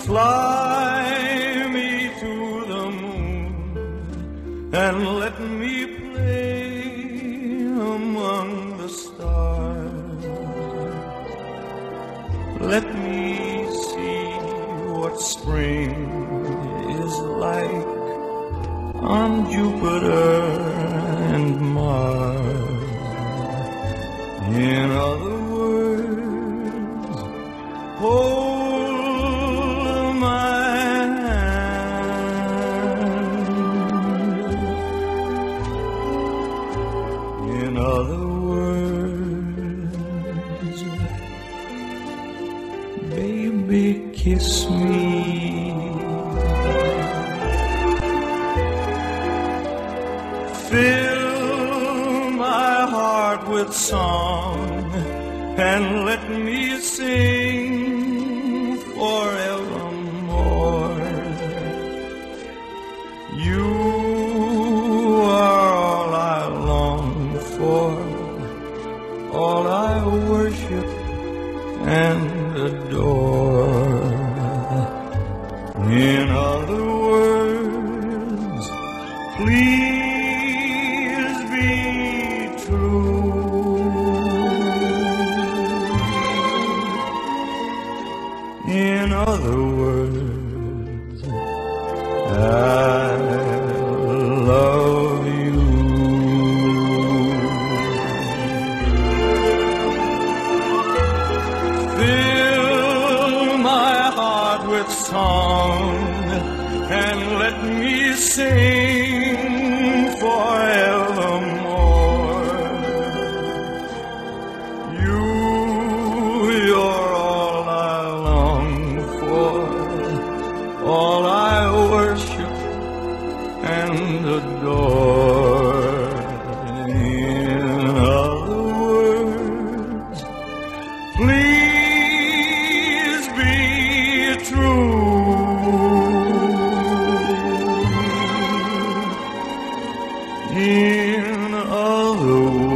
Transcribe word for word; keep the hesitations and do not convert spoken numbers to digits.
Fly me to the moon and let me play among the stars. Let me see what spring is like on Jupiter and Mars. In other words, hold my hand. In other words, baby, kiss me. Fill my heart with song and let me sing forevermore. You are all I long for, all I worship and adore. In other words, please be true. In other words, I love you. Fill my heart with song and let me sing forevermore. You, you're all I long for, all I worship and adore. In other words, please be true. In other words,